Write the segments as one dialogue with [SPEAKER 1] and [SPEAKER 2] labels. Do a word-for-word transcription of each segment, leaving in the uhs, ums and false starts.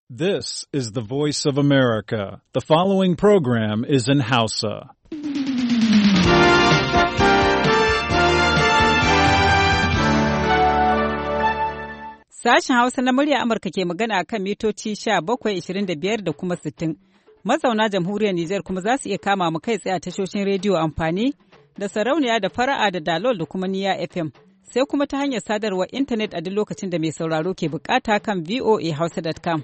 [SPEAKER 1] This is the voice of America. The following program is in Hausa.
[SPEAKER 2] Sashen Hausa na murya Amurka ke magana kan mitoci sha bakwai, ishirin da biyar da kuma sittin. Mazauna jamhuriyar Nijar kuma za su iya kama mu kai tsaye a tashoshin rediyo amfani da sarauniya da fara'a da dalol da kuma niya F M. Sai kuma ta hanyar sadarwar intanet a duk lokacin da mai sauraro ke bukata kan v o a hausa dot com.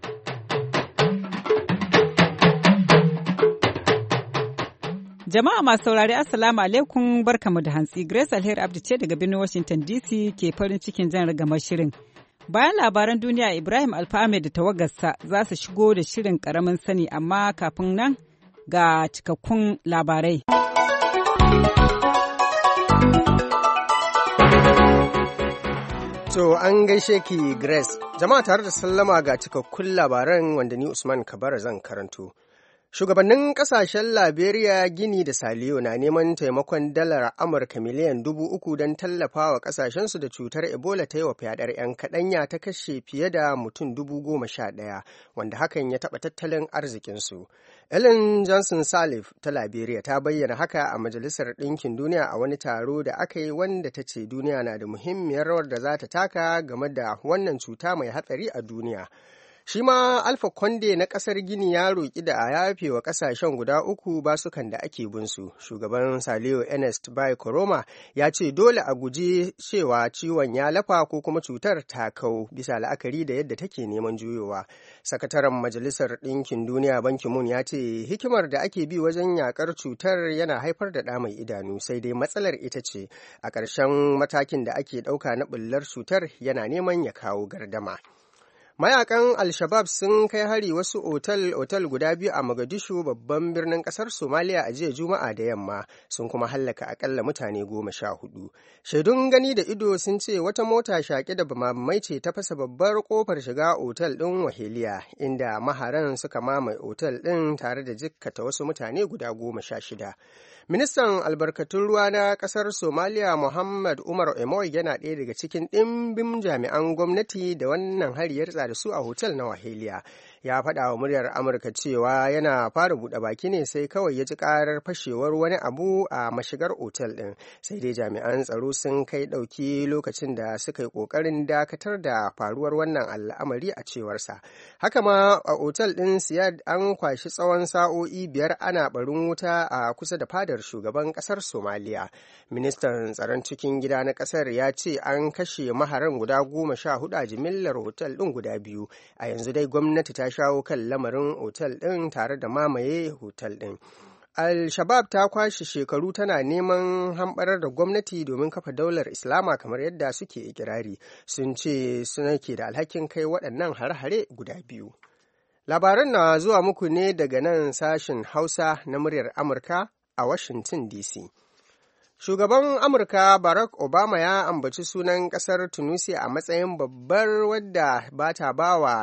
[SPEAKER 2] Jama'a masu saurari Assalamu alaikum barkamu da hantsi. Grace Alheri Abdi ce daga birnin Washington D C ke farin cikin jan rigamar shirin. Bayan labaran duniya Ibrahim Alfahame da tawagarsa za su shigo da shirin karamin sani amma kafin nan ga cikakkun labarai.
[SPEAKER 3] To an gaishe ki Grace. Jama'a tare da sallama ga cikakkun labaran wanda ni Usman Kabara zan karanto. Shugabannin kasashen Liberia, Gini da Saliyo na neman taimakon dalar Amurka miliyan dubu uku don tallafa wa kasashensu da cutar Ebola ta yi wa fyaɗar 'yan kaɗanya ta kashe fiye da mutum dubu goma sha ɗaya, wanda hakan ya taɓa tattalin arzikinsu. Ellen Johnson Sirleaf ta Liberia ta bayyana haka a Majalisar Ɗinkin Duniya a wani taro da aka yi wanda ta ce duniya na da muhimmiyar rawar da za ta taka game da wannan cuta mai hatsari a duniya. Shi ma Alpha Conde na ƙasar Gini ya roƙi da a yafe wa ƙasashen guda uku basukan da ake binsu. Shugaban Saliyo Ernest Bai Koroma ya ce dole a guji cewa ciwon ya lafa ko kuma cutar ta kau bisa la'akari da yadda take neman juyowa. Sakataren Majalisar Ɗinkin Duniya Ban Ki-moon ya ce hikimar da ake bi wajen yakar cutar yana haifar da ɗa mai idanu, sai dai matsalar ita ce a ƙarshen matakin da ake ɗauka na ɓullar cutar yana neman ya kawo gardama. Mayakan Al-Shabab sun kai hari wasu otal-otal guda biyu a Mogadishu babban birnin kasar Somalia a jiya Juma'a da yamma, sun kuma hallaka akalla mutane goma sha hudu. Shaidun gani da ido sun ce wata mota shaƙe da bamamai ce ta fasa babbar kofar shiga otal ɗin Waheliya, inda maharan suka mamaye otal ɗin tare da jikkata wasu mutane guda goma sha shida. Ministan albarkatun ruwa na ƙasar Somalia Muhammad Umar Emoy yana ɗaya daga cikin ɗimbin jami'an gwamnati da wannan hari ya ritsa da su a hotel na Waheliya. Ya faɗa wa muryar Amurka cewa yana fara buɗe baki ne sai kawai ya ji ƙarar fashewar wani abu a mashigar otel ɗin, sai dai jami'an tsaro sun kai ɗauki lokacin da suka yi ƙoƙarin dakatar da faruwar wannan al'amari a cewarsa. Haka ma a otel ɗin Siyad an kwashi tsawon sa'o'i biyar ana barin wuta a kusa da fadar shugaban ƙasar Somaliya. Ministan tsaron cikin gida na ƙasar ya ce an kashe maharan guda goma sha hudu a jimillar otel ɗin guda biyu. A yanzu dai gwamnati ta shawo kan lamarin otal ɗin tare da mamaye otal ɗin. Al-Shabab ta kwashe shekaru tana neman hamɓarar da gwamnati domin kafa daular Islama kamar yadda suke ikirari. Sun ce suna ke da alhakin kai waɗannan hare-hare guda biyu. Labaran na zuwa muku ne daga nan sashen Hausa na muryar Amurka a Washington D C. Shugaban Amurka Barack Obama ya ambaci sunan ƙasar Tunisia a matsayin babbar wadda ba ta ba wa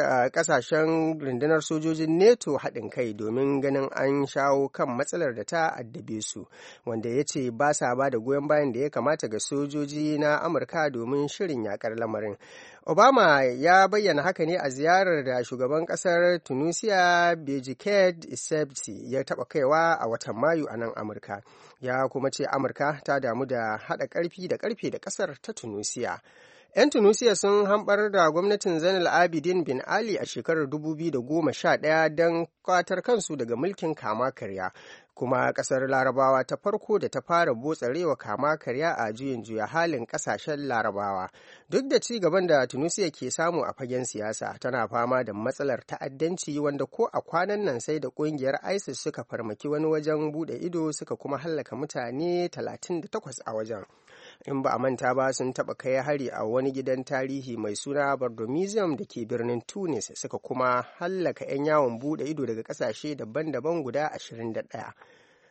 [SPEAKER 3] ƙasashen rundunar sojojin NATO haɗin kai domin ganin an shawo kan matsalar da ta addabe su, wanda ya ce ba sa ba da goyon bayan da ya kamata ga sojoji na Amurka domin shirin yaƙar lamarin. Obama ya bayyana haka ne a ziyarar da shugaban ƙasar Tunisia Bejicaid Essebsi ya taɓa kaiwa a watan Mayu a nan Amurka. Ya kuma ce Amurka ta damu da haɗa ƙarfi da ƙarfe da ƙasar ta Tunisia. 'Yan Tunisia sun hamɓar da gwamnatin Zainal Abidin bin Ali a shekarar dubu biyu da goma sha ɗaya don kwatar kansu daga mulkin kama karya, kuma ƙasar Larabawa ta farko da ta fara botsarewa kama karya a juyin juya halin ƙasashen Larabawa. Duk da ci gaban da Tunisia ke samu a fagen siyasa, tana fama da matsalar ta'addanci wanda ko a kwanan nan sai da ƙungiyar ISIS suka farmaki wani wajen buɗe ido suka kuma hallaka mutane talatin da takwas a wajen. In ba a manta ba sun taɓa kai hari a wani gidan tarihi mai suna Bardo Museum da ke birnin Tunis, suka kuma hallaka 'yan yawon buɗe ido daga ƙasashe daban-daban guda ashirin da ɗaya.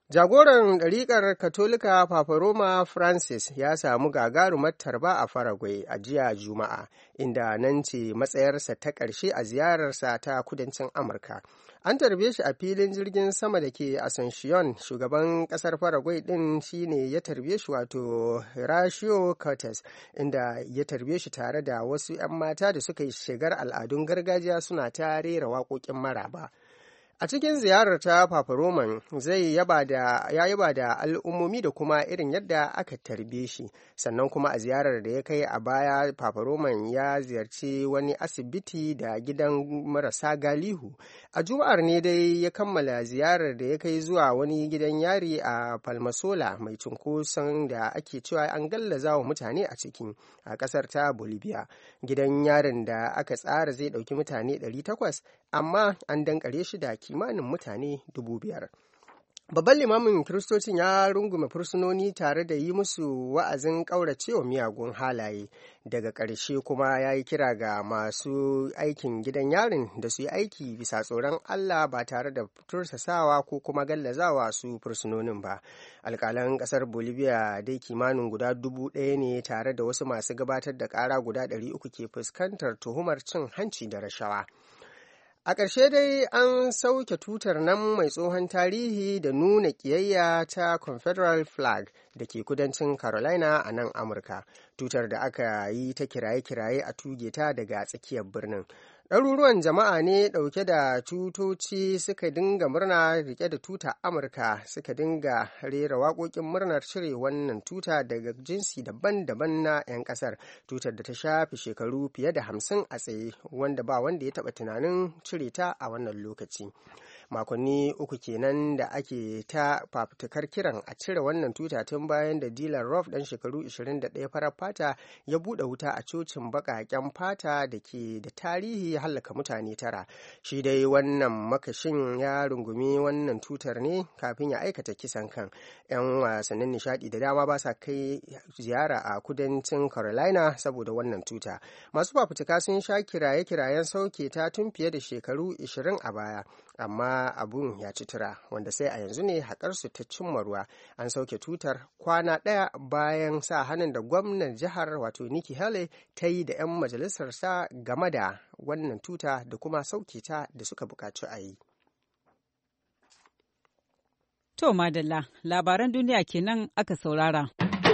[SPEAKER 3] Jagoran ɗariƙar Katolika Papa Roma Francis ya samu gagarumar tarba a Paraguay a jiya Juma'a, inda nan ce matsayarsa ta ƙarshe a ziyararsa ta kudancin Amurka. An tarbe shi a filin jirgin sama da ke Asuncion. Shugaban ƙasar Paraguay ɗin shine ya tarbe shi, wato Horacio Cortes, inda ya tarbe shi tare da wasu 'yan mata da suka yi shigar al'adun gargajiya suna ta rera waƙoƙin maraba. A cikin ziyarar ta Papa Roman zai yaba da ya yaba da al'ummomi da kuma irin yadda aka tarbe shi. Sannan kuma a ziyarar da ya kai a baya, Papa Roman ya ziyarci wani asibiti da gidan marasa galihu. A Juma'ar ne dai ya kammala ziyarar da ya kai zuwa wani gidan yari a Palmasola mai cunkoson da ake cewa an gallaza wa mutane a cikin a ƙasar ta Bolivia. Gidan yarin da aka tsara zai ɗauki mutane ɗari takwas, amma an dankare shi da kimanin mutane dubu biyar. Babban limamin Kiristocin ya rungume fursunoni tare da yi musu wa'azin ƙauracewa miyagun halaye. Daga ƙarshe kuma ya yi kira ga masu aikin gidan yarin da su yi aiki bisa tsoron Allah ba tare da tursasawa ko kuma gallazawa su fursunonin ba. Alƙalan ƙasar Bolivia dai kimanin guda dubu ɗaya ne tare da wasu masu gabatar da ƙara guda ɗari uku ke fuskantar tuhumar cin hanci da rashawa. A ƙarshe dai an sauke tutar nan mai tsohon tarihi da nuna ƙiyayya ta Confederate flag da ke kudancin Carolina a nan Amurka, tutar da aka yi ta kiraye-kiraye a tuge ta daga tsakiyar birnin. Ɗaruruwan jama'a ne ɗauke da tutoci suka dinga murna rike da tuta Amurka, suka dinga rera waƙoƙin murnar cire wannan tuta daga jinsi daban-daban na 'yan ƙasar, tutar da ta shafi shekaru fiye da hamsin a tsaye, wanda ba wanda ya taɓa tunanin cire ta a wannan lokaci. Makonni uku kenan da ake ta fafutukar kiran a cire wannan tuta tun bayan da Dylan Roof ɗan shekaru ishirin da ɗaya farar fata ya buɗe wuta a cocin baƙaƙen fata da ke da tarihi ya hallaka mutane tara. Shi dai wannan makashin ya rungumi wannan tutar ne kafin ya aikata kisan kan. 'Yan wasannin nishaɗi da dama ba sa kai ziyara a kudancin Carolina saboda wannan tuta. Masu fafutuka sun sha kiraye-kirayen sauke ta tun fiye da shekaru ishirin a baya, amma abun ya ci tura, wanda sai a yanzu ne haƙarsu ta cimma ruwa. An sauke tutar kwana ɗaya bayan sa hannun da gwamnan jihar, wato Nikki Haley, ta yi da 'yan majalisarsa game da wannan tuta da kuma sauke ta da suka buƙaci a yi.
[SPEAKER 2] To madalla, labaran duniya kenan aka saurara.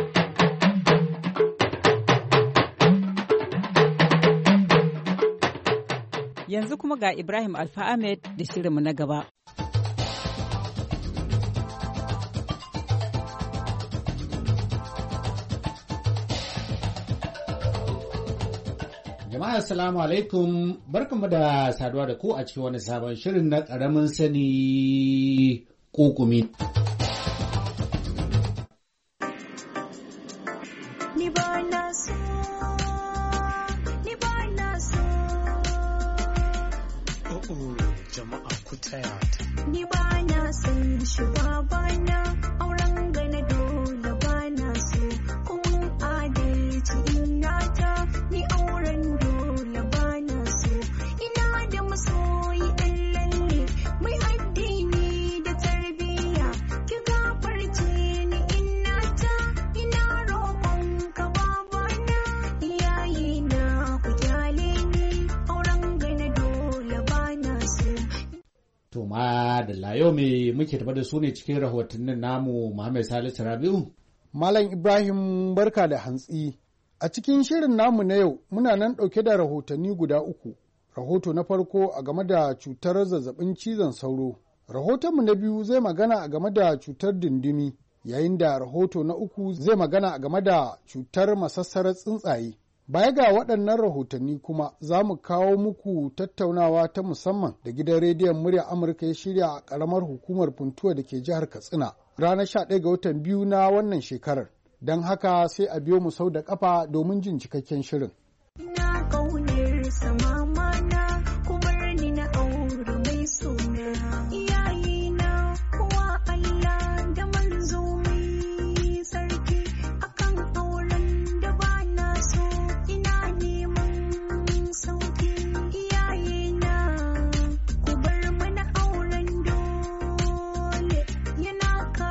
[SPEAKER 2] Yanzu kuma ga Ibrahim Alfa Ahmed da shirinmu na gaba.
[SPEAKER 4] Jama'a assalamu alaikum, barkanmu da saduwa da ku a cikin wani sabon shirin na ƙaramin sani kokumi. Ni ba na so, ni ba na so. Oh, jama'a ku taya ta. Ni ba na son shi ba na auren gana dole ba na so. Kun adalci ina ta ni auren dole ba na so. Ina da masoyi ɗan lalle mai addini da tarbiyya. Ki gafarce ni ina ta ina roƙon ka babana. Iyaye na ku kyale ni auren gana dole ba na so. To ma da layo me muke tafa da su ne cikin rahotannin namu Muhammad Salisu Rabiu.
[SPEAKER 5] Malam Ibrahim barka da hantsi. A cikin shirin namu na yau muna nan ɗauke da rahotanni guda uku. Rahoto na farko a game da cutar zazzabin cizon sauro. Rahotonmu na biyu zai magana a game da cutar dindimi, yayin da rahoto na uku zai magana a game da cutar masassarar tsuntsaye. Baya ga waɗannan rahotanni kuma za mu kawo muku tattaunawa ta musamman da gidan rediyon murya Amurka ya shirya a ƙaramar hukumar Funtuwa da ke jihar Katsina ranar sha ɗaya ga watan biyu na wannan shekarar. Don haka sai a biyo mu sau da ƙafa domin jin cikakken shirin. Na ƙaunar samama na ku bar ni na aure mai suna. Iyayena kuwa Allah da manzo mai sarki akan auren da ba na so. Ina neman sauki. Iyayena ku bar mana auren dole yana ka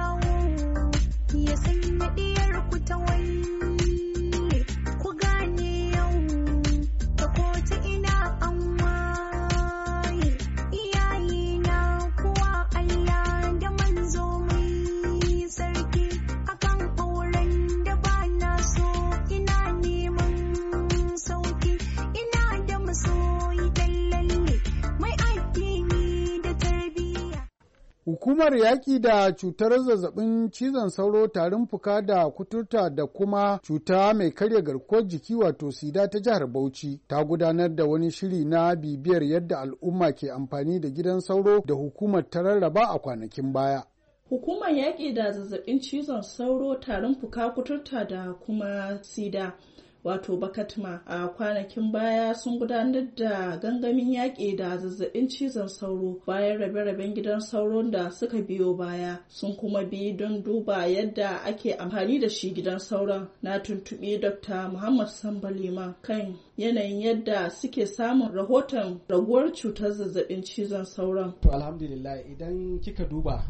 [SPEAKER 5] Hukumar yaƙi da cutar zazzabin cizon sauro, tarin fuka da kuturta da kuma cuta mai karya garkuwar jiki wato sida ta jihar Bauchi ta gudanar da wani shiri na bibiyar yadda al'umma ke amfani da gidan sauro da hukumar ta rarraba a kwanakin baya.
[SPEAKER 6] Hukumar yaƙi da zazzabin cizon sauro, tarin fuka, kuturta da kuma sida wato bakatma a kwanakin baya sun gudanar da gangamin yaƙi da zazzabin cizon sauro bayan rabe-raben gidan sauron da suka biyo baya. Sun kuma bi don duba yadda ake amfani da shi gidan sauron. Na tuntuɓi Dokta Muhammad Sambalima kan yanayin yadda suke samun rahoton raguwar cutar zazzabin cizon sauron.
[SPEAKER 7] To alhamdulillah, idan kika duba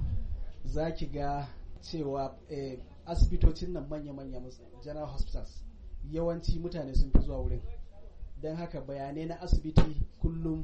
[SPEAKER 7] za ki ga cewa eh, asibitocin nan manya-manya general hospitals yawanci mutane sun fi zuwa wurin, don haka bayanai na asibiti kullum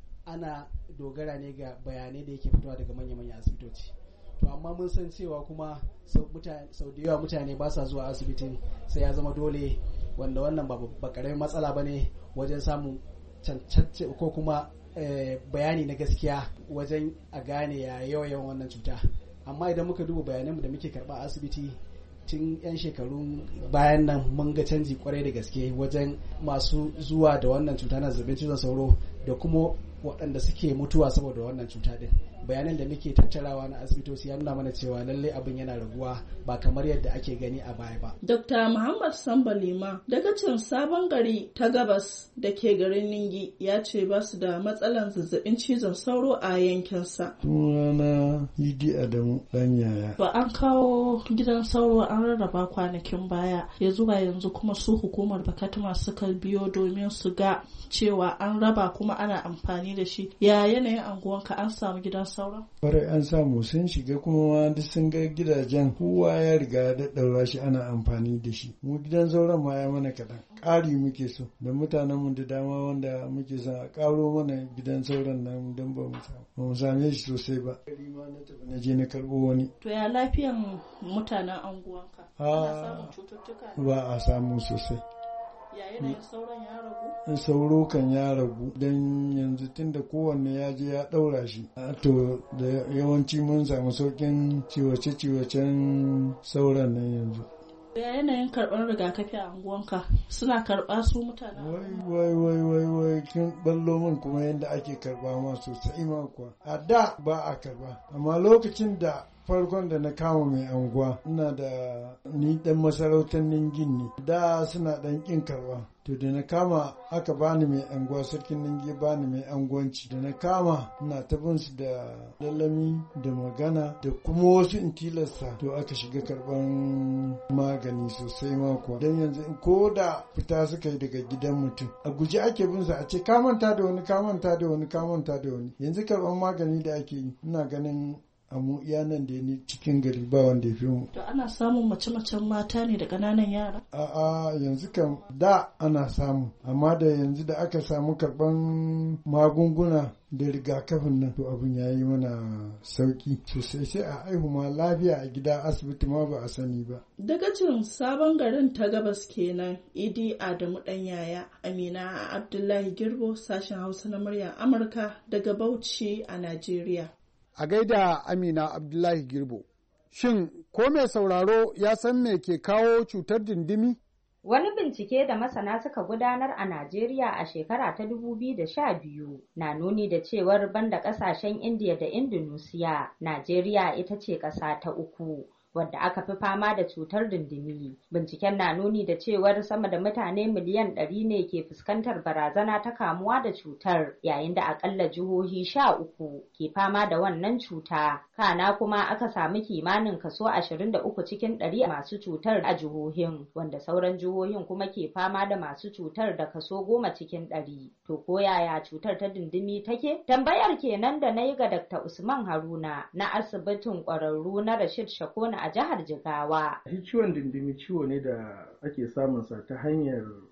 [SPEAKER 7] ana dogara ne ga bayanai da yake fitowa daga manya-manya asibitoci. To amma mun san cewa kuma sau da yawa mutane ba sa zuwa asibitin, sai ya zama dole, wanda wannan ba karamin matsala ba ne wajen samun cancance ko kuma eh, bayani na gaskiya wajen a gane ya yawan wannan cuta. Amma idan muka duba bayananmu da muke karba a asibiti tun 'yan shekarun bayan nan, mun ga canji kwarai da gaske wajen masu zuwa da wannan cuta na zazzabin cizon sauro da kuma waɗanda suke mutuwa saboda wannan cuta din. Bayanan da muke tattarawa na asibitoci ya nuna mana cewa lallai abin yana raguwa ba kamar yadda ake gani a baya ba.
[SPEAKER 6] Dokta Muhammad Sambalima, dagacin Sabon Gari ta Gabas da ke garin Ningi, ya ce ba su da matsalan zazzabin cizon sauro a yankinsa.
[SPEAKER 8] Sunana Idi Adamu dan yaya.
[SPEAKER 6] Ba an kawo gidan sauro an rarraba kwanakin baya, ya zuwa yanzu kuma su hukumar Bakatma suka biyo domin su ga cewa an raba kuma ana amfani da shi. Ya yanayin anguwanka, an samu gidan sauran?
[SPEAKER 8] Kwarai an samu, sun shiga kuma duk sun ga gidajen kowa ya riga da ɗaura shi ana amfani da shi. Mu gidan sauran ma ya mana kaɗan, ƙari muke so da mutanenmu da dama wanda muke son a ƙaro mana gidan sauran nan don ba mu samu ba mu same shi sosai ba. Ma na tafi na je na karɓo wani.
[SPEAKER 6] To ya lafiyan mutanen anguwanka? Ana samun cututtuka?
[SPEAKER 8] Ba a samu sosai.
[SPEAKER 6] Ya yanayin sauran ya ragu?
[SPEAKER 8] Sauro kan ya ragu don yanzu tunda kowanne ya je ya ɗaura shi. To da yawanci mun samu sauƙin ciwace-ciwacen sauran nan yanzu.
[SPEAKER 6] Ya yanayin karɓar rigakafi a anguwanka, suna karɓa su mutane?
[SPEAKER 8] Wai wai wai wai wai kin ballo min kuma yadda ake karɓa ma sosai ma kuwa. A da ba a karɓa, amma lokacin da farkon da na kama mai anguwa ina da ni dan masarautar Ningin ne, da suna dan kin karba, to da na kama aka bani mai anguwa, sarkin Ningi bani mai anguwanci, da na kama ina ta bin su da lalami da magana da kuma wasu in tilasta, to aka shiga karban magani sosai ma kuwa. Dan yanzu ko da fita suka yi daga gidan mutum a guji ake bin su a ce ka manta da wani ka manta da wani ka manta da wani. Yanzu karban magani da ake yi ina ganin amu iya nan da ni cikin gari ba wanda ya fi mu.
[SPEAKER 6] To ana samun mace-macen mata ne da ƙananan yara?
[SPEAKER 8] A'a yanzu kan da ana samu, amma da yanzu da aka samu karɓan magunguna da rigakafin nan, to abin ya yi mana sauki sosai, sai a aihu ma lafiya a gida, asibiti ma ba a sani ba.
[SPEAKER 6] Dagacin Sabon Garin ta Gabas kenan Idi Adamu dan yaya. Amina Abdullahi Girbo, sashen Hausa na muryar Amurka daga Bauchi a Najeriya.
[SPEAKER 5] A gaida Amina Abdullahi Girbo. Shin ko mai sauraro ya san me ke kawo cutar dindimi?
[SPEAKER 9] Wani bincike da masana suka gudanar a Najeriya a shekara ta dubu biyu da sha biyu na nuni da cewar banda ƙasashen Indiya da Indonesia, Najeriya ita ce ƙasa ta uku wadda aka fi fama da cutar dindimi. Binciken na nuni da cewar sama da mutane miliyan ɗari ne ke fuskantar barazana ta kamuwa da cutar, yayin da akalla jihohi sha uku ke fama da wannan cuta. Kana kuma aka samu kimanin kaso ashirin da uku cikin ɗari masu cutar a jihohin, wanda sauran jihohin kuma ke fama da masu cutar da kaso goma cikin ɗari. To ko yaya cutar ta dindimi take? Tambayar kenan da na yi ga Dakta Usman Haruna na asibitin ƙwararru na Rashid Shakona a jihar Jigawa.
[SPEAKER 10] Shi ciwon dindimi ciwo ne da ake samun sa ta hanyar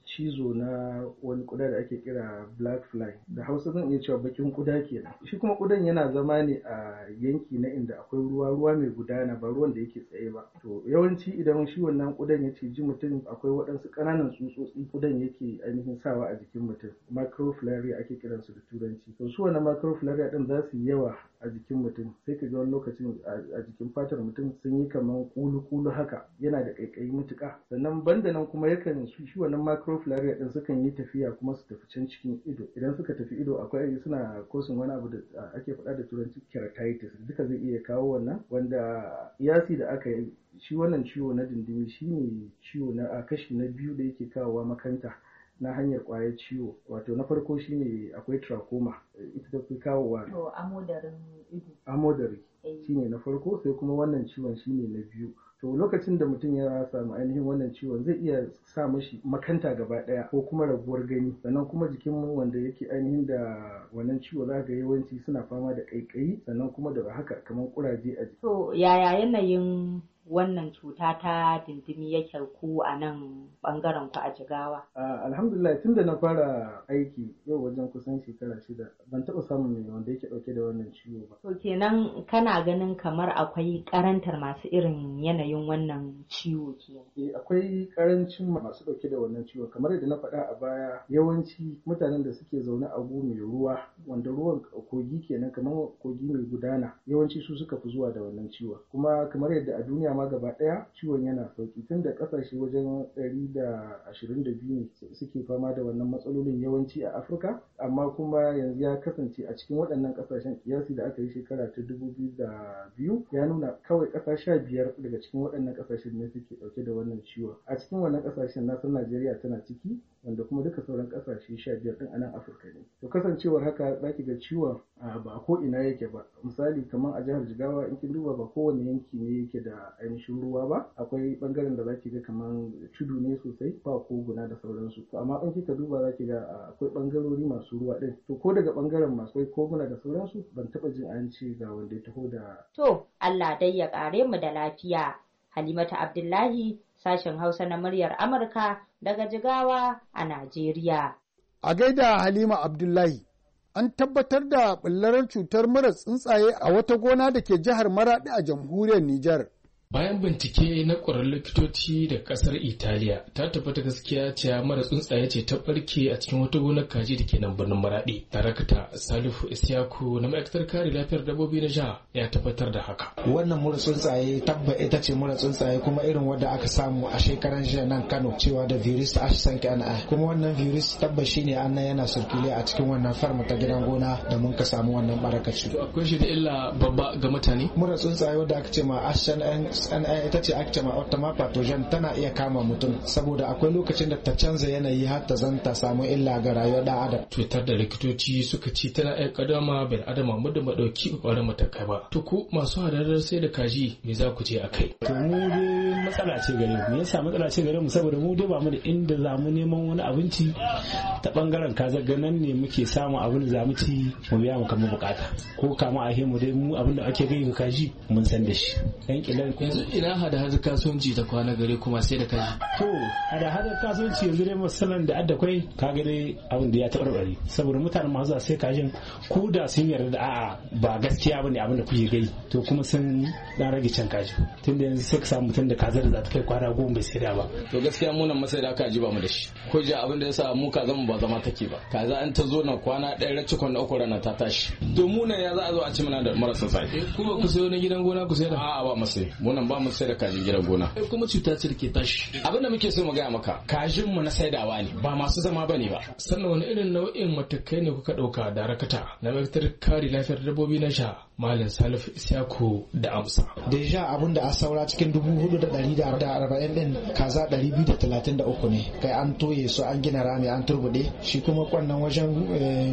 [SPEAKER 10] cizo na wani kuda da ake kira black fly, da Hausa zan iya cewa bakin kuda kenan. Shi kuma kudan yana zama ne a yanki na inda akwai ruwa ruwa mai gudana, ba ruwan da yake tsaye ba. To yawanci idan shi wannan kudan ya ciji mutum, akwai waɗansu ƙananan tsutsotsi kudan yake ainihin sawa a jikin mutum, microfilariae ake kiransu da turanci. To su wannan microfilariae din za su yi yawa a jikin mutum, sai ka ga wani lokacin a jikin fatar mutum sun yi kamar kulu-kulu haka, yana da ƙaiƙayi matuƙa. Sannan banda nan kuma yakan su shi wannan microfilariae din sukan yi tafiya kuma su tafi can cikin ido. Idan suka tafi ido akwai suna kosin wani abu da ake faɗa da turanci keratitis, duka zai iya kawo wannan, wanda yasi da aka yi shi wannan ciwo na dindimi shine ciwo na kashi na biyu da yake kawowa makanta na hanyar kwayar ciwo. Wato na farko shine akwai trachoma, ita ta fi kawowa
[SPEAKER 9] to amodarin ido,
[SPEAKER 10] amodari shine na farko, sai kuma wannan ciwon shine na biyu. To lokacin da mutum ya samu ainihin wannan ciwon zai iya sa mashi makanta gaba daya ko kuma raguwar gani. Sannan kuma jikin wanda yake ainihin da wannan ciwo za ga yawanci suna fama da ƙaiƙayi, sannan kuma da haka kamar kuraje a jiki.
[SPEAKER 9] To yaya yanayin wannan cuta ta dindimi yake ku a nan bangaren ku a Jigawa?
[SPEAKER 10] Alhamdulillah, tun da na fara aiki yau wajen kusan shekara shida ban taɓa samun mai wanda yake ɗauke da wannan ciwo ba.
[SPEAKER 9] To kenan kana ganin kamar akwai karantar masu irin yanayin wannan ciwo kenan?
[SPEAKER 10] Eh, akwai karancin masu ɗauke da wannan ciwo. Kamar yadda na faɗa a baya, yawanci mutanen da suke zaune a gu mai ruwa, wanda ruwan kogi kenan kamar kogi mai gudana, yawanci su suka fi zuwa da wannan ciwon. Kuma kamar yadda a duniya ma gaba daya ciwon yana sauki, tun da kasashe wajen ɗari da ashirin da biyu ne suke fama da wannan matsalolin yawanci a Afirka, amma kuma yanzu ya kasance a cikin waɗannan kasashen kiyasi da aka yi shekara ta dubu biyu da biyu ya nuna kawai ƙasa sha biyar daga cikin waɗannan kasashen ne suke ɗauke da wannan ciwon. A cikin wannan kasashen na san Najeriya tana ciki, wanda kuma duka sauran kasashe sha biyar din a nan Afirka ne. To kasancewar haka zaki ga ciwon ba ko ina yake ba. Misali kamar a jihar Jigawa in kin duba ba kowane yanki ne yake da ainihin ruwa ba, akwai bangaren da zaki ga kamar tudu ne sosai ba koguna da sauransu. To amma in kika duba zaki ga akwai bangarori masu ruwa din. To ko daga bangaren masu koguna da sauransu ban taba jin an ce ga wanda ya taho da.
[SPEAKER 9] To Allah dai ya kare mu da lafiya. Halimatu Abdullahi, sashen Hausa na muryar Amurka daga Jigawa a Najeriya.
[SPEAKER 5] A gaida Halima Abdullahi, an tabbatar da ɓullar cutar mura tsuntsaye a wata gona da ke jihar Maraɗi a jamhuriyar Nijar.
[SPEAKER 11] Bayan bincike na ƙwararrun likitoci da ƙasar Italiya, ta tabbata gaskiya cewa mara tsuntsaye ce ta ɓarke a cikin wata gonar kaji da ke nan birnin Maraɗi. Darakta Salihu Isyaku na ma'aikatar kare lafiyar dabbobi na jiha ya tabbatar da haka.
[SPEAKER 12] Wannan mura tsuntsaye tabba ita ce mura tsuntsaye kuma irin wadda aka samu a shekaran jiya nan Kano cewa da virus H cinq N one. Kuma wannan virus tabba shine annan yana sirkule a cikin wannan farma ta gidan gona da mun ka samu wannan barakaci.
[SPEAKER 11] To akwai shi da illa babba ga mutane?
[SPEAKER 12] Mura tsuntsaye wadda aka ce ma H cinq N one ita ce ake ma automa pathogen tana iya kama mutum saboda akwai lokacin da ta canza yanayi har ta zanta samu illa ga rayuwar da adam.
[SPEAKER 11] Cutar da likitoci suka ci tana iya kadama bil adama muddin ba dauki kokarin matakai ba. To ku masu hadarar sai da kaji me za ku je akai?
[SPEAKER 13] To mu dai matsala ce gare mu. Me yasa matsala ce gare mu saboda mu dai ba mu da inda za mu neman wani abinci ta bangaren kaza ganan ne muke samu abin da za mu ci mu biya mu kama bukata. Ko kama a mu dai mu abin da ake gai ga kaji mun san da shi. Dan kilan
[SPEAKER 11] yanzu ina hada hada kasuwanci ta kwana gare kuma sai da kaji.
[SPEAKER 13] To hada hada kasuwanci yanzu dai masalan da adda kai kaga dai abin da ya tabarbare saboda mutanen masu sai kajin ku da sun yarda da a'a ba gaskiya bane abin da kuke gai to kuma sun dan rage can kaji tunda yanzu sai ka samu mutum da kazar da za ta kai kwana goma bai sai da ba.
[SPEAKER 14] To gaskiya mu nan masai da kaji ba mu da shi. Ko ji abin da yasa mu kaza mu ba zama take ba. Kaza an ta zo na kwana ɗaya racci kwana uku rana ta tashi. To mu nan ya za a zo a ci mana da marasa sai.
[SPEAKER 11] Kuma ku sayo na gidan gona ku sai da?
[SPEAKER 14] A'a ba masai. Mu nan ba mu sai da kajin gidan gona.
[SPEAKER 11] Kuma cuta ce da ke tashi.
[SPEAKER 14] Abin da muke so mu gaya maka kajin mu na saidawa ne ba masu zama bane ba.
[SPEAKER 11] Sannan wani irin nau'in matakai ne kuka ɗauka da rakata na ma'aikatar kare lafiyar dabbobi na sha Malam Salifu Isyaku da amsa.
[SPEAKER 12] Deja abin da a saura cikin dubu hudu da ɗari da arba'in din kaza ɗari biyu da talatin da uku ne. Kai an toye su an gina rami an turbuɗe shi kuma kwannan wajen dubu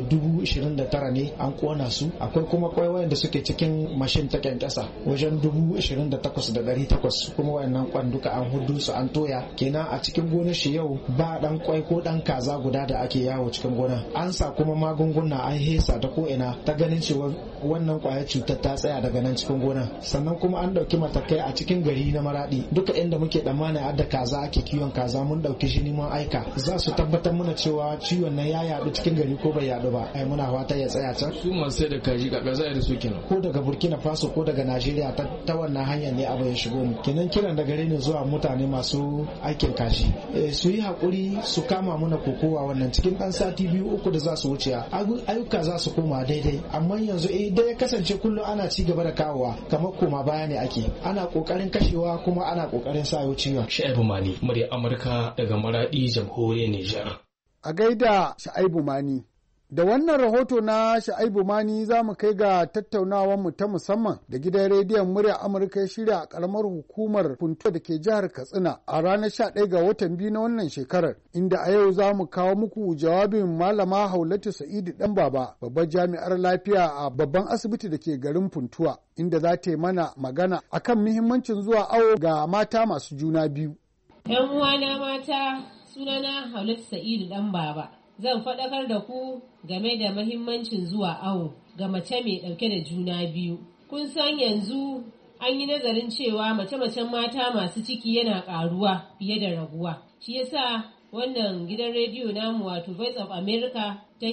[SPEAKER 12] ishirin da tara ne an kona su. Akwai kuma kwai wayanda suke cikin mashin ta kyankyasa wajen dubu ishirin da takwas da ɗari takwas, kuma wayannan kwan duka an hudu su an toya. Kenan a cikin gonar shi yau ba dan kwai ko dan kaza guda da ake yawo cikin gona. An sa kuma magunguna an hesa ta ko ina ta ganin cewa wannan kwayar cutar ta tsaya daga nan cikin gona. Sannan kuma an dauki matakai a cikin gari na Maradi duka inda muke tsammanin adda kaza ake kiwon kaza mun dauki shi neman aika za su tabbatar mana cewa ciwon nan ya yadu cikin gari ko bai yadu ba. Ai muna fata ya tsaya can.
[SPEAKER 11] Su masu sai da kaji ga kaza da su kenan
[SPEAKER 12] ko daga Burkina Faso ko daga Najeriya ta, ta wannan hanyar ne abu ya shigo mu. Kenan kiran da gare ne zuwa mutane masu aikin kaji e, su yi hakuri su kama muna kokowa wannan cikin dan sati biyu uku da za su wuce ayyuka za su koma daidai. Amma yanzu eh dai ya kasance kullum ana ci gaba da kawowa kamar koma baya ne ake ana kokarin kashewa kuma ana kokarin sayo ciwon.
[SPEAKER 11] Sha'ibu Mani, murya Amurka daga Maradi, jamhuriyar Nijar.
[SPEAKER 5] A gaida Sha'ibu Mani. Da wannan rahoto na Sha'ibu Mani za mu kai ga tattaunawar mu ta musamman da gidan rediyon murya Amurka ya shirya a karamar hukumar Funtuwa da ke jihar Katsina a ranar sha ɗaya ga watan biyu na wannan shekarar, inda a yau za mu kawo muku jawabin Malama Haulatu Sa'idu Ɗanbaba, babbar jami'ar lafiya a babban asibiti da ke garin Funtuwa, inda za ta yi mana magana akan muhimmancin zuwa awo ga mata masu juna biyu.
[SPEAKER 15] ‘Yan uwana mata, sunana Haulatu Sa'idu Ɗanbaba. Zan faɗakar da ku game da mahimmancin zuwa awo ga mace mai ɗauke da juna biyu. Kun san yanzu an yi nazarin cewa mace-macen mata masu ciki yana ƙaruwa fiye da raguwa. Shi yasa wannan gidan rediyo namu wato Voice of America ta,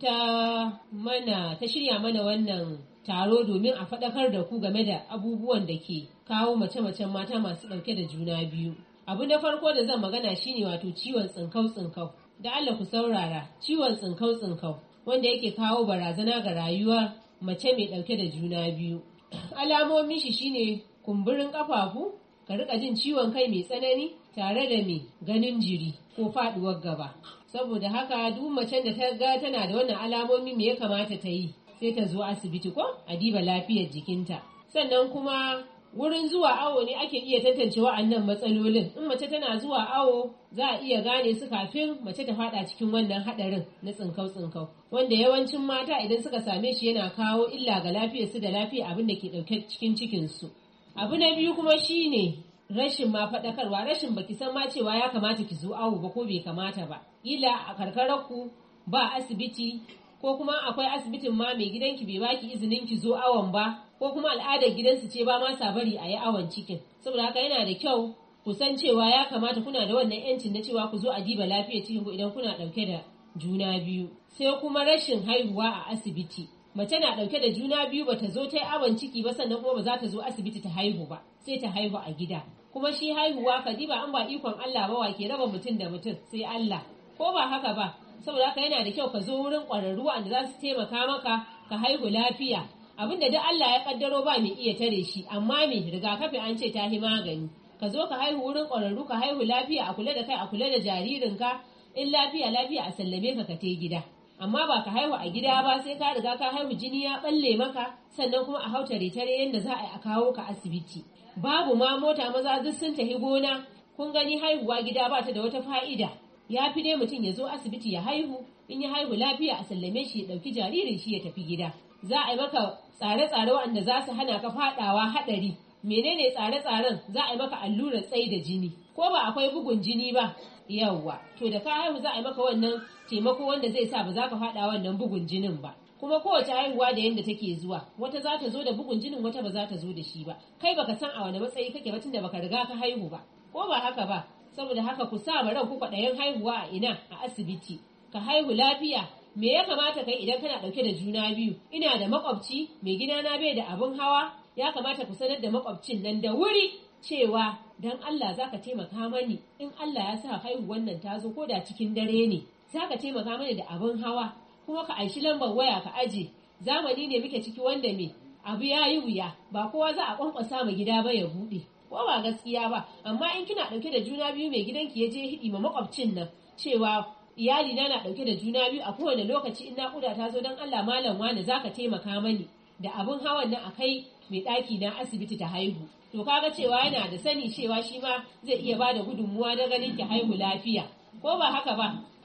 [SPEAKER 15] ta, mana, ta shirya mana wannan taro domin a faɗakar da ku game da abubuwan da ke kawo mace-macen mata masu ɗauke da juna biyu. Abu na farko da zan magana shine wato ciwon tsinkau-tsinkau. Da Allah ku saurara, ciwon tsinkau-tsinkau wanda yake kawo barazana ga rayuwar mace mai ɗauke da juna biyu. Alamomin shi shine kumburin ƙafafu, ka rika jin ciwon kai mai tsanani tare da mai ganin jiri ko faɗuwar gaba. Saboda haka duk macen da ta ga tana da wannan alamomi me ya kamata ta yi? Sai ta zo asibiti ko a diba lafiyar jikinta. Sannan kuma wurin zuwa awo ne ake iya tantance wa'annan matsalolin. In mace tana zuwa awo za a iya gane su kafin mace ta fada cikin wannan hadarin na tsinkau-tsinkau, wanda yawancin mata idan suka same shi yana kawo illa ga lafiyarsu da lafiyar abin da ke dauke cikin cikinsu. Abu na biyu kuma shine rashin ma faɗakarwa, rashin baki san ma cewa ya kamata ki zo awo ba ko bai kamata ba. Ila a karkararku ba asibiti, ko kuma akwai asibitin ma mai gidanki bai baki izinin ki zo awon ba, ko kuma al'adar gidansu ce ba ma sa bari a yi awon cikin. Saboda haka yana da kyau ku san cewa ya kamata kuna da wannan yancin na cewa ku zo a diba lafiyar cikin ku idan kuna dauke da juna biyu. Sai kuma rashin haihuwa a asibiti. Mace na dauke da juna biyu bata zo ta yi awon ciki ba, sannan kuma ba za ta zo asibiti ta haihu ba, sai ta haihu a gida. Kuma shi haihuwa ka diba an ba ikon Allah ba, wa ke raba mutum da mutum sai Allah, ko ba haka ba. Saboda haka yana da kyau ka zo wurin ƙwararru wanda za su taimaka maka ka haihu lafiya. Abinda duk Allah ya kaddaro ba mai iya tare shi, amma me rigakafi an ce ta hi magani. Ka zo ka haihu wurin ƙwararru, ka haihu lafiya, a kula da kai, a kula da jaririnka. In lafiya lafiya a sallame ka ka te gida. Amma ba ka haihu a gida ba, sai ka riga ka haihu jini ya balle maka, sannan kuma a hautare tare yadda za a yi a kawo ka asibiti. Babu ma mota, maza duk sun tafi gona. Kun gani haihuwa gida ba ta da wata fa'ida. Ya fi dai mutum ya zo asibiti ya haihu, in ya haihu lafiya a sallame shi ya ɗauki jaririn shi ya tafi gida. Za a yi maka tsare-tsare waɗanda za su hana ka faɗawa haɗari. Menene tsare-tsaren? Za a yi maka allurar tsai da jini, ko ba akwai bugun jini ba? Yawwa, to da ka haihu za a yi maka wannan taimako wanda zai sa ba za ka faɗa wannan bugun jinin ba. Kuma kowace haihuwa da yadda take zuwa, wata za ta zo da bugun jinin, wata ba za ta zo da shi ba. Kai baka san a wani matsayi kake ba tunda baka riga ka haihu ba, ko ba haka ba? Saboda haka ku sa ma ranku kwaɗayin haihuwa a ina? A asibiti. Ka haihu lafiya. Me ya kamata kai idan kana ɗauke da juna biyu? Ina da makwabci, mai gidana bai da abin hawa, ya kamata ku sanar da makwabcin nan da wuri cewa dan Allah zaka taimaka mani in Allah ya sa haihuwan nan ta zo ko da cikin dare ne. Zaka taimaka mani da abin hawa, kuma ka aishi lambar waya ka aje. Zamani ne muke ciki wanda me abu ya yi wuya, ba kowa za a kwankwasa ma gida ba ya buɗe. Ko ba gaskiya ba, amma in kina ɗauke da juna biyu mai gidanki ya je hidi ma makwabcin nan cewa iyali na na ɗauke da juna biyu a kowane lokaci in naƙuda ta zo don Allah malam wani zaka taimaka mani da abin hawan nan a kai mai ɗaki na asibiti ta haihu. To kaga cewa yana da sani cewa shi ma zai iya bada gudunmuwa na ganin ki haihu lafiya. Ko ba haka ba?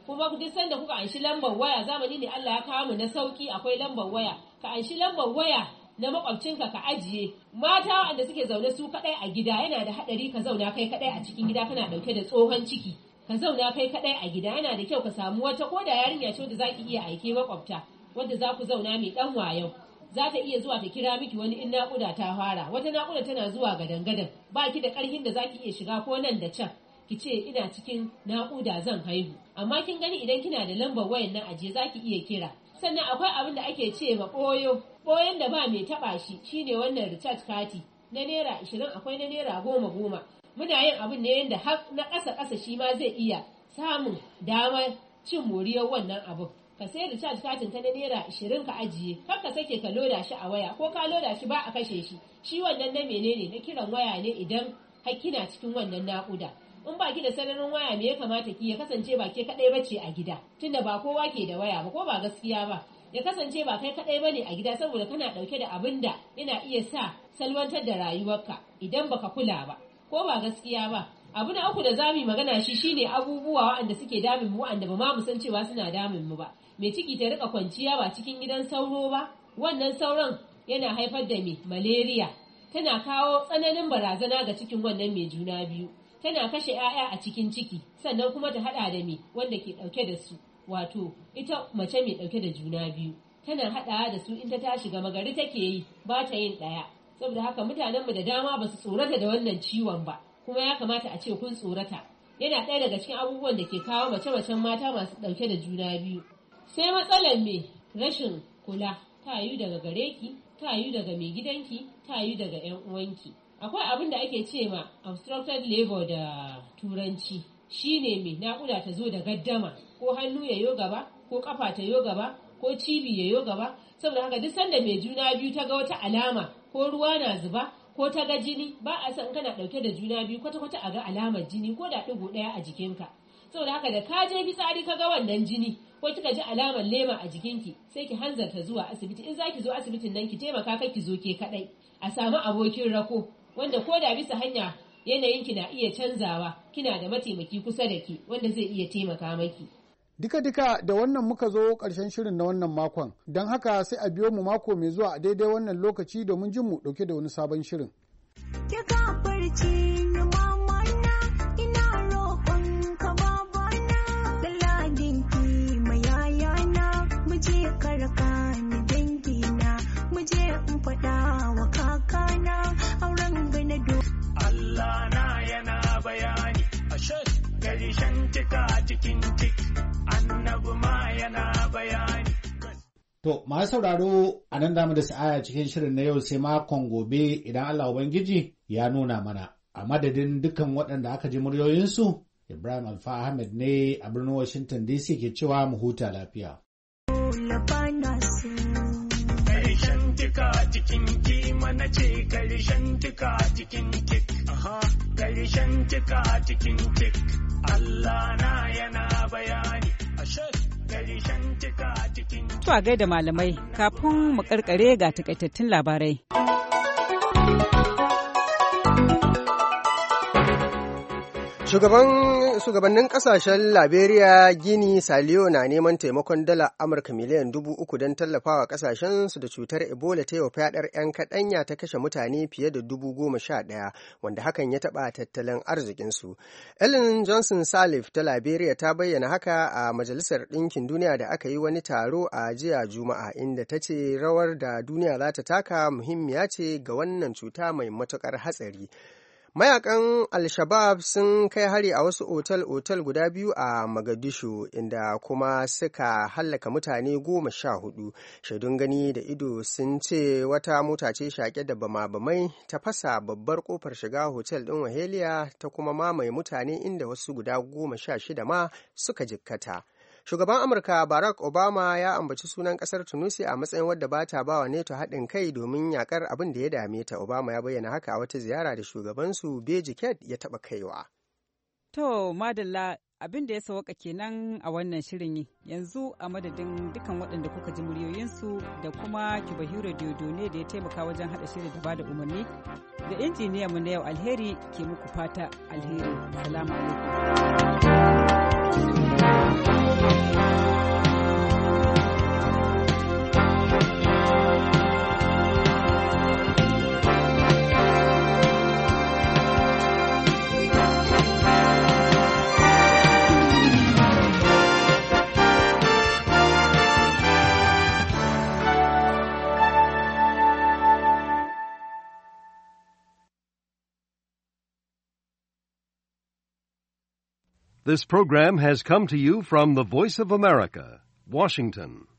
[SPEAKER 15] kuma duk sanda kuka anshi lambar waya, zamani ne Allah ya kawo mu na sauki, akwai lambar waya, ka anshi lambar waya na makwabcinka ka ajiye. Mata waɗanda suke zaune su kaɗai a gida, yana da haɗari ka zauna kai kaɗai a cikin gida kana ɗauke da tsohon ciki, ka zauna kai kaɗai a gida. Yana da kyau ka samu wata ko da yarinya ce wadda za ki iya aike makwabta, wadda za ku zauna mai ɗan wayo, za ta iya zuwa ta kira miki wani in naƙuda ta fara. Wata naƙuda tana zuwa gadan-gadan, ba ki da ƙarfin da za ki iya shiga ko nan da can ki ce ina cikin naƙuda zan haihu. Amma kin gani idan kina da lambar wayan nan ajiye za ki iya kira. Sannan akwai abin da ake ce ma ɓoyo, ɓoyon da ba mai taɓa shi shine wannan recharge kati na naira ashirin, akwai na naira goma goma. Muna yin abin ne yadda har na ƙasa ƙasa shi ma zai iya samun damar cin moriyar wannan abin. Ka sai recharge katin ka na naira ashirin ka ajiye, kar ka sake ka loda shi a waya, ko ka loda shi ba a kashe shi. Shi wannan na menene, na kiran waya ne idan har kina cikin wannan naƙuda. In ba ki da sararin waya me ya kamata ki, ya kasance ba ke kadai bace a gida, tunda ba kowa ke da waya ba, ko ba gaskiya ba. Ya kasance ba kai kadai bane a gida, saboda kana dauke da abin da yana iya sa salwantar da rayuwarka idan baka kula ba, ko ba gaskiya ba. Abu na uku da zamu magana shi shine abubuwa waɗanda suke damin mu, waɗanda ba ma mu san cewa suna damin mu ba. Mai ciki ta rika kwanciya ba cikin gidan sauro ba, wannan sauron yana haifar da me malaria, tana kawo tsananin barazana ga cikin wannan mai juna biyu, tana kashe 'ya'ya a cikin ciki, sannan kuma ta hada da me wanda ke dauke da su, wato ita mace mai dauke da juna biyu tana hada da su in ta tashi gama gari take yi, ba ta yin daya. Saboda haka mutanenmu da dama ba su tsorata da wannan ciwon ba, kuma ya kamata a ce kun tsorata. Yana ɗaya daga cikin abubuwan da ke kawo mace-macen mata masu dauke da juna biyu. Sai matsalar me rashin kula, ta yi daga gare ki, ta yi daga mai gidanki, ta yi daga 'yan uwanki. Akwai abin da ake ce ma obstructed labor da turanci, shine mai naƙuda ta zo da gaddama, ko hannu ya yo gaba, ko kafa ta yo gaba, ko cibi ya yo gaba. Saboda haka duk sanda mai juna biyu ta ga wata alama, ko ruwa na zuba, ko ta ga jini, ba a san kana dauke da juna biyu kwata-kwata a ga alamar jini ko da ɗigo ɗaya a jikinka. Saboda haka da ka je fitsari ka ga wannan jini, ko kika ji alamar lema a jikinki, sai ki hanzarta zuwa asibiti. In za ki zo asibitin nan ki taimaka kar ki zo ke kaɗai, a samu abokin rako, wanda ko da bisa hanya yanayinki na iya canzawa, kina da mataimaki kusa da ki wanda zai iya taimaka maki.
[SPEAKER 5] Duka-duka da wannan muka zo ƙarshen shirin na wannan makon, don haka sai a biyo mu mako mai zuwa a daidai wannan lokaci domin jin mu ɗauke da wani sabon shirin.
[SPEAKER 16] Allah na yana bayani, ashe gari shantika cikin tik, annabi ma yana bayani.
[SPEAKER 17] To, masu sauraro a nan damu da sa'aya cikin shirin na yau sai makon gobe idan Allah Ubangiji ya nuna mana. A madadin dukkan waɗanda aka ji muryoyinsu, Ibrahim Alfa Ahmed ne a birnin Washington D C ke cewa mu huta lafiya.
[SPEAKER 16] Karshen tika cikin kima na ce karshen tika cikin kik. Aha, karshen tika cikin kik. Allah na yana bayani. Ashe, karshen tika cikin kik.
[SPEAKER 2] To a gaida malamai, kafin mu karkare ga takaitattun labarai.
[SPEAKER 3] Shugabannin kasashen Liberia, Gini, Saliyo na neman taimakon dala Amurka miliyan dubu uku don tallafawa kasashensu da cutar Ebola ta yau fyaɗar 'yan kaɗanya ta kashe mutane fiye da dubu goma sha ɗaya, wanda hakan ya taɓa tattalin arzikinsu. Ellen Johnson Sirleaf ta Liberia ta bayyana haka a Majalisar Ɗinkin Duniya da aka yi wani taro a jiya Juma'a, inda ta ce rawar da duniya za ta taka muhimmiya ce ga wannan cuta mai matuƙar hatsari. Mayakan Al-Shabab sun kai hari a wasu otal-otal guda biyu a Mogadishu, inda kuma suka hallaka mutane goma sha hudu. Shaidun gani da ido sun ce wata mota ce shaƙe da bama-bamai ta fasa babbar kofar shiga hotel ɗin Wahelia ta kuma mamaye mutane, inda wasu guda goma sha shida ma suka jikkata. Shugaban Amurka Barack Obama ya ambaci sunan kasar Tunisia a matsayin wadda ba ta ba wa NATO haɗin kai domin yakar abin da ya dame ta. Obama ya bayyana haka a wata ziyara da shugabansu Beji Ked ya taɓa kaiwa.
[SPEAKER 2] To, madalla abin da ya sawaka kenan a wannan shirin yanzu a madadin dukan waɗanda kuka ji muryoyinsu da kuma Kibahiro Diodone da ya taimaka wajen haɗa shirin da bada umarni da injiniyan mu na yau. Alheri ke muku fata alheri. Salamu alaikum.
[SPEAKER 18] This program has come to you from the Voice of America, Washington.